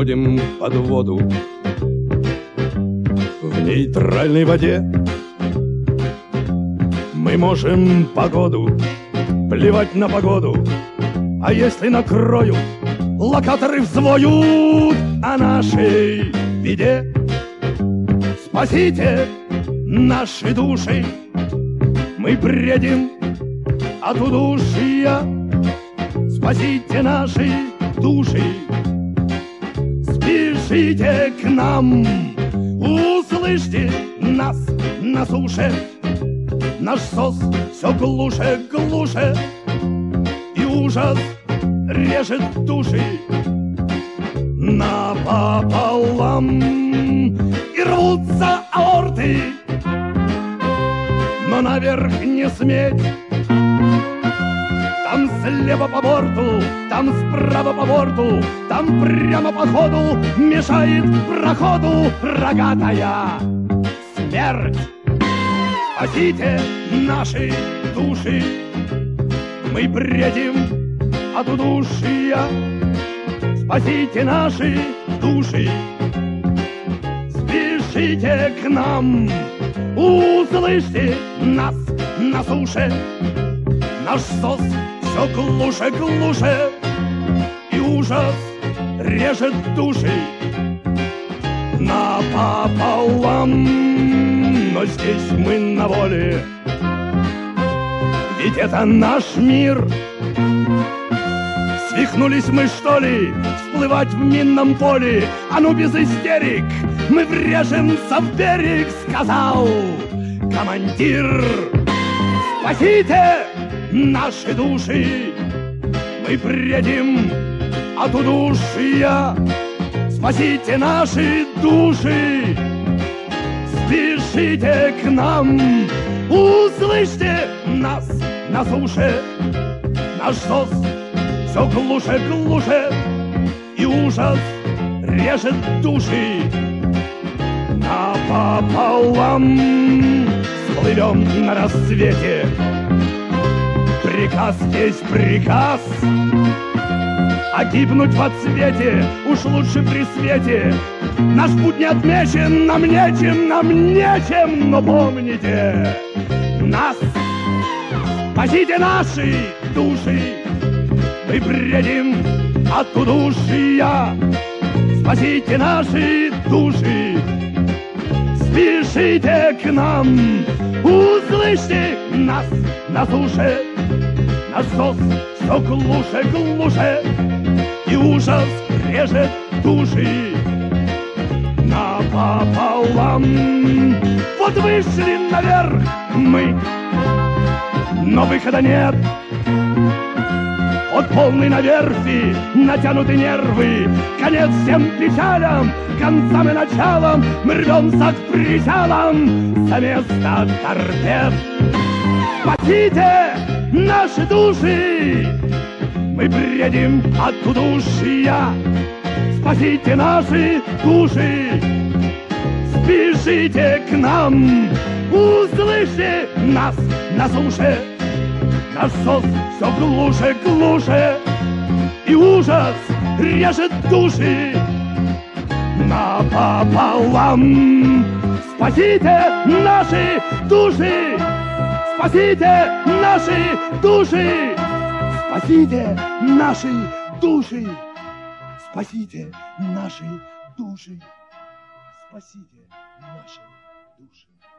уходим под воду. В нейтральной воде мы можем погоду, плевать на погоду. А если накроют, локаторы взвоют о нашей беде. Спасите наши души, мы бредим от удушья. Спасите наши души, спешите к нам, услышьте нас на суше. Наш сос все глуше, глуше, и ужас режет души напополам. И рвутся аорты, но наверх не сметь. Там слева по борту, там справа по борту, там прямо по ходу мешает проходу рогатая смерть. Спасите наши души, мы бредим от удушья. Спасите наши души, спешите к нам, услышьте нас на суше. Наш сос все глуше, глуше, и ужас режет души напополам. Но здесь мы на воле, ведь это наш мир. Свихнулись мы, что ли, всплывать в минном поле? А ну без истерик, мы врежемся в берег, сказал командир. Спасите наши души, мы бредим от удушья. Спасите наши души, спешите к нам, услышьте нас на суше. Наш сос все глуше, глуше, и ужас режет души напополам. Всплывем на рассвете, приказ есть приказ, а гибнуть во цвете уж лучше при свете. Наш путь не отмечен, нам нечем, но помните нас. Спасите наши души, мы бредим от удушья. Спасите наши души, спешите к нам, услышьте нас на суше. Наш сос все глуше, глуше, и ужас режет души напополам. Вот вышли наверх мы, но выхода нет. От полной на верфи натянуты нервы, конец всем печалям, концам и началам. Мы рвемся к причалам за место торпед. Спасите наши души, мы бредим от удушья. Спасите наши души, спешите к нам, услышьте нас на суше. Наш сос все глуше, глуше, и ужас режет души напополам. Спасите наши души, спасите наши души, спасите наши души, спасите наши души, спасите наши души.